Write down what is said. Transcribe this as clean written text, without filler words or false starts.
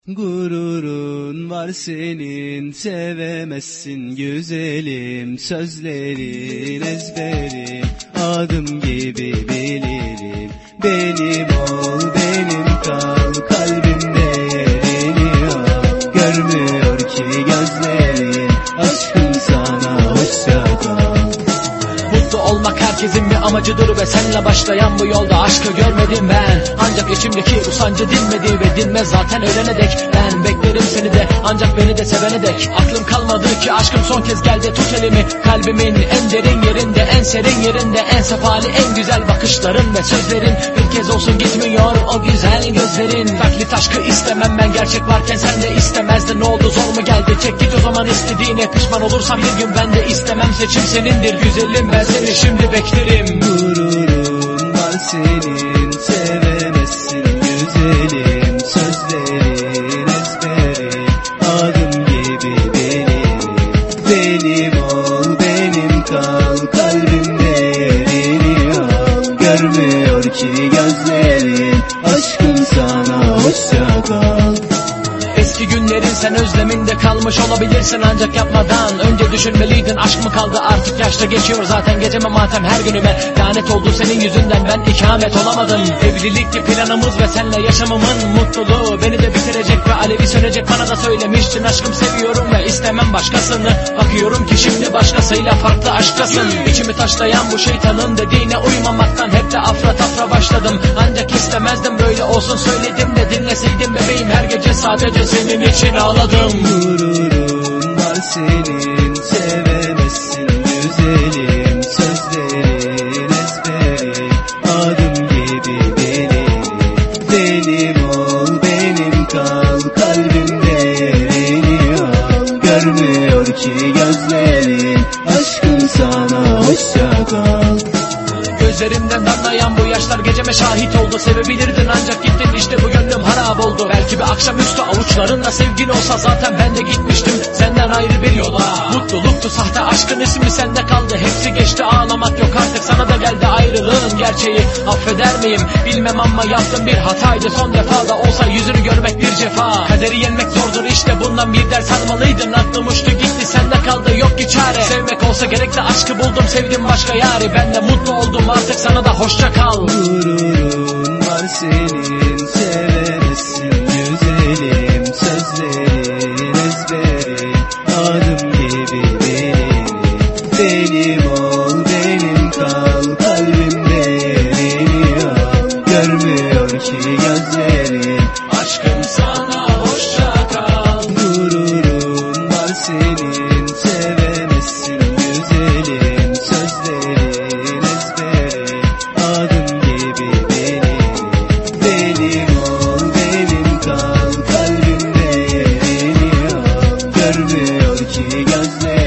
Gururun var senin, sevemezsin güzelim. Sözlerin ezberim, adım gibi bilirim. Benim ol, benim kal, kalbimde yerini al. Görmüyor ki gözlerin, aşkım sana hoşça kal. Mutlu olmak herkesin bir amacıdır ve senle başlayan bu yolda aşkı görmedim ben. Ancak içimdeki usancı dinmedi ve dinmez zaten ölene dek. Ben beklerim seni de, ancak beni de sevene dek. Aklım kalmadı ki aşkım son kez geldi, tut elimi. Kalbimin en derin yerinde, en serin yerinde, en sefali, en güzel bakışların ve sözlerin. Bir kez olsun gitmiyor o güzel gözlerin. Taklit aşkı istemem ben, gerçek varken sen de istemezdin. Ne oldu, zor mu geldi, çek git o zaman istediğine. Pişman olursam bir gün ben de istemem, seçim senindir güzelim. Ben seni şimdi beklerim. Gururun var senin, sevemezsin güzelim. Sözlerin ezberim, adım gibi bilirim. Benim ol, benim kal, kalbimde yerini al. Görmüyor ki gözlerin, aşkım sana hoşça kal. Eski günlerin sen özleminde kalmış olabilirsin, ancak yapmadan önce düşünmeliydin. Aşk mı kaldı artık, yaşta geçiyor zaten geceme matem her günüme. Lanet oldu senin yüzünden, ben ikamet olamadım. Evlilikti planımız ve senle yaşamımın mutluluğu beni de bitirecek ve alevi sönecek. Bana da söylemiştin aşkım seviyorum ve istemem başkasını. Bakıyorum ki şimdi başkasıyla farklı aşktasın. İçimi taşlayan bu şeytanın dediğine uymamaktan hep de afra tafra başladım. Ancak istemezdim böyle olsun, söyledim de dinleseydim bebeğim. Her gece sadece senin için ağladım. Gururun var senin, sevemezsin güzelim. Sözlerin ezberim, adım gibi bilirim. Benim ol, benim kal, kalbimde yerini al. Görmüyor ki gözlerin, aşkım sana hoşça kal. Gözlerimden damlayan bu yaşlar geceme şahit oldu. Sevebilirdin ancak gittin, işte bu gönlüm harap oldu. Belki bir akşamüstü avuçlarında sevgin olsa zaten ben de gitmiştim senden ayrı bir yola. Mutluluktu sahte aşkın ismi sende kaldı. Hepsi geçti, ağlamak yok artık, sana da geldi ayrılığın gerçeği. Affeder miyim bilmem ama yaptım bir hataydı. Son defa da olsa yüzünü görmek bir cefa. Kaderi yenmek zordur işte, bundan bir ders almalıydın. Aklım uçtu gitti, sende kaldı, yok ki çare. Sevmek olsa gerek de aşkı buldum, sevdim başka yari. Ben de mutlu oldum artık, sana da hoşça kal. Gururun var senin, sevemezsin güzelim. Sözlerin ezberim, adım gibi bilirim. Benim ol, benim kal, kalbimde yerini al. Görmüyor ki gözlerin, Aşkım sana hoşça kal. gururun var senin, sevemezsin güzelim. Sözlerin ezberim, adım gibi bilirim. Benim ol, benim kal, kalbimde yerini al. Görmüyor ki gözlerin.